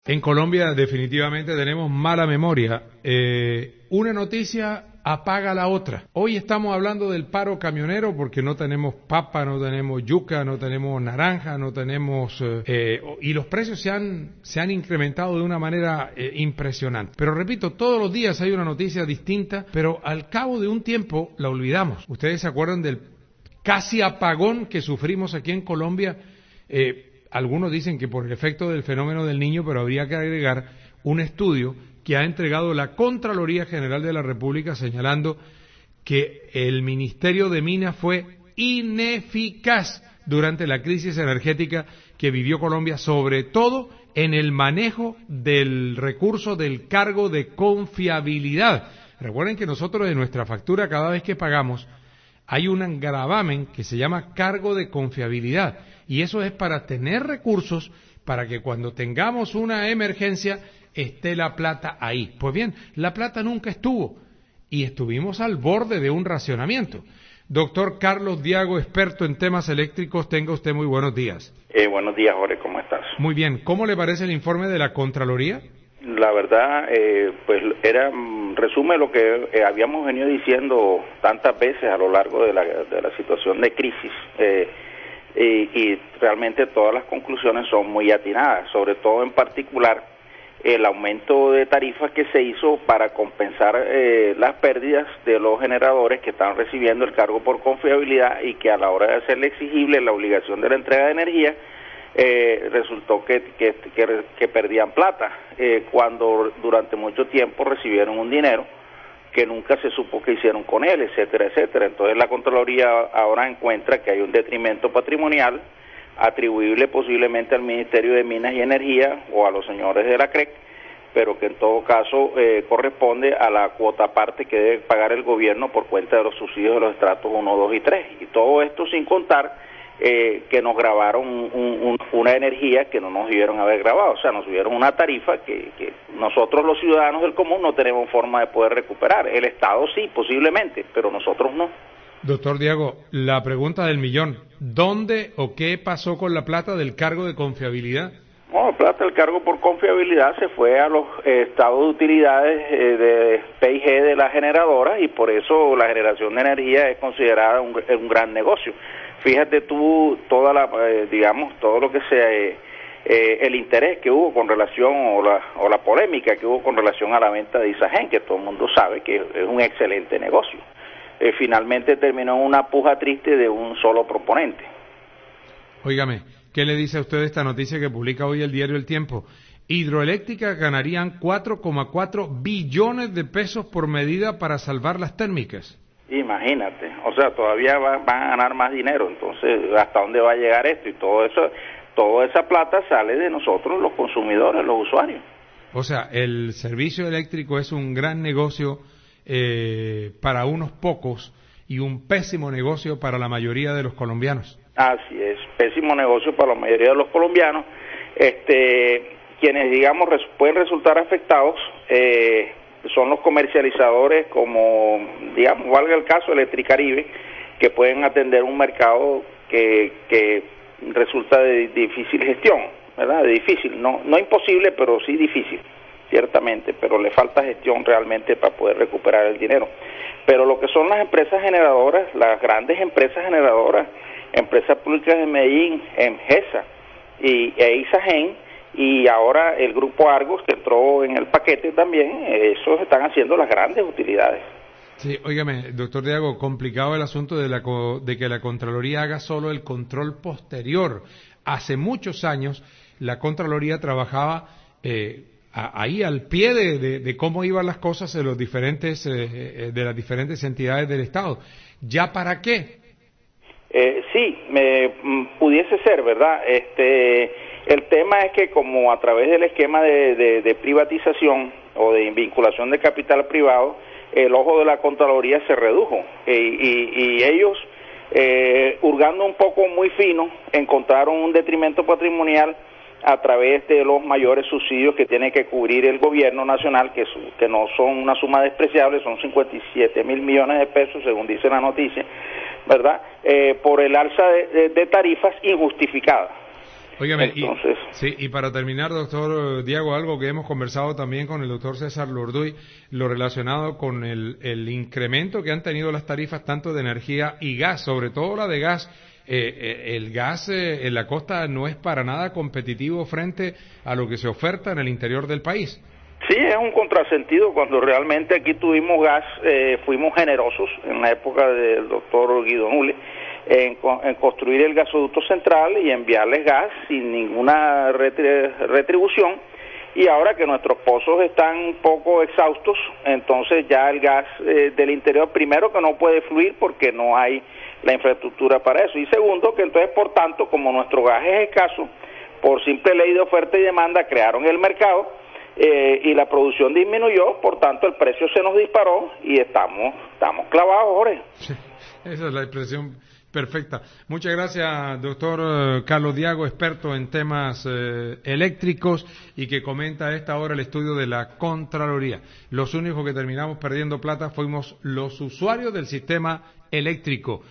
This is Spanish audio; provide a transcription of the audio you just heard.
En Colombia definitivamente tenemos mala memoria. Una noticia apaga la otra. Hoy estamos hablando del paro camionero porque no tenemos papa, no tenemos yuca, no tenemos naranja, no tenemos... y los precios se han incrementado de una manera impresionante. Pero repito, todos los días hay una noticia distinta, pero al cabo de un tiempo la olvidamos. ¿Ustedes se acuerdan del casi apagón que sufrimos aquí en Colombia? Algunos dicen que por el efecto del fenómeno del Niño, pero habría que agregar un estudio que ha entregado la Contraloría General de la República señalando que el Ministerio de Minas fue ineficaz durante la crisis energética que vivió Colombia, sobre todo en el manejo del recurso del cargo de confiabilidad. Recuerden que nosotros en nuestra factura, cada vez que pagamos, hay un gravamen que se llama cargo de confiabilidad, y eso es para tener recursos para que cuando tengamos una emergencia esté la plata ahí. Pues bien, la plata nunca estuvo y estuvimos al borde de un racionamiento. Doctor Carlos Diago, experto en temas eléctricos, tenga usted muy buenos días. Buenos días, Jorge, ¿cómo estás? Muy bien, ¿cómo le parece el informe de la Contraloría? La verdad, pues resume lo que habíamos venido diciendo tantas veces a lo largo de la situación de crisis, y realmente todas las conclusiones son muy atinadas, sobre todo en particular el aumento de tarifas que se hizo para compensar las pérdidas de los generadores que están recibiendo el cargo por confiabilidad, y que a la hora de hacerle exigible la obligación de la entrega de energía, resultó que perdían plata, cuando durante mucho tiempo recibieron un dinero que nunca se supo qué hicieron con él, etcétera, etcétera. Entonces la Contraloría ahora encuentra que hay un detrimento patrimonial atribuible posiblemente al Ministerio de Minas y Energía o a los señores de la CREC, pero que en todo caso corresponde a la cuota parte que debe pagar el gobierno por cuenta de los subsidios de los estratos 1, 2 y 3. Y todo esto sin contar que nos grabaron una energía que no nos debieron haber grabado, o sea, nos dieron una tarifa que nosotros los ciudadanos del común no tenemos forma de poder recuperar. El Estado sí, posiblemente, pero nosotros no. Doctor Diago, la pregunta del millón, ¿dónde o qué pasó con la plata del cargo de confiabilidad? No, la plata del cargo por confiabilidad se fue a los estados de utilidades de P&G de las generadoras, y por eso la generación de energía es considerada un gran negocio. Fíjate tú todo lo que el interés que hubo con relación o la polémica que hubo con relación a la venta de Isagen, que todo el mundo sabe que es un excelente negocio. Finalmente terminó en una puja triste de un solo proponente. Óigame, ¿qué le dice a usted esta noticia que publica hoy el diario El Tiempo? Hidroeléctricas ganarían 4,4 billones de pesos por medida para salvar las térmicas. Imagínate, o sea, todavía van a ganar más dinero. Entonces, ¿hasta dónde va a llegar esto? Y todo eso, toda esa plata sale de nosotros, los consumidores, los usuarios. O sea, el servicio eléctrico es un gran negocio para unos pocos y un pésimo negocio para la mayoría de los colombianos. Así es, pésimo negocio para la mayoría de los colombianos. Quienes, digamos, pueden resultar afectados son los comercializadores, como, digamos, valga el caso, Electricaribe, que pueden atender un mercado que resulta de difícil gestión, ¿verdad? De difícil, no imposible, pero sí difícil, ciertamente, pero le falta gestión realmente para poder recuperar el dinero. Pero lo que son las empresas generadoras, las grandes empresas generadoras, empresas públicas de Medellín, EMGESA e Isagen, y ahora el grupo Argos, que entró en el paquete también, esos están haciendo las grandes utilidades. Sí, óigame, doctor Diago, complicado el asunto de que la Contraloría haga solo el control posterior. Hace muchos años la Contraloría trabajaba ahí al pie de cómo iban las cosas de los diferentes de las diferentes entidades del Estado. ¿Ya para qué? Sí, pudiese ser, ¿verdad? El tema es que como a través del esquema de privatización o de vinculación de capital privado, el ojo de la Contraloría se redujo, y ellos, hurgando un poco muy fino, encontraron un detrimento patrimonial a través de los mayores subsidios que tiene que cubrir el gobierno nacional, que no son una suma despreciable, son 57.000 millones de pesos, según dice la noticia, ¿verdad? Por el alza de tarifas injustificadas. Óigame, Entonces, y para terminar, doctor Diago, algo que hemos conversado también con el doctor César Lorduy, lo relacionado con el incremento que han tenido las tarifas tanto de energía y gas, sobre todo la de gas. El gas en la costa no es para nada competitivo frente a lo que se oferta en el interior del país. sí, es un contrasentido cuando realmente aquí tuvimos gas, fuimos generosos en la época del doctor Guido Nule en construir el gasoducto central y enviarles gas sin ninguna retribución, y ahora que nuestros pozos están un poco exhaustos, entonces ya el gas del interior, primero que no puede fluir porque no hay la infraestructura para eso, y segundo que entonces por tanto como nuestro gas es escaso, por simple ley de oferta y demanda crearon el mercado, y la producción disminuyó, por tanto el precio se nos disparó y estamos clavados, Jorge. Esa es la expresión perfecta. Muchas gracias, doctor Carlos Diago, experto en temas eléctricos y que comenta a esta hora el estudio de la Contraloría. Los únicos que terminamos perdiendo plata fuimos los usuarios del sistema eléctrico.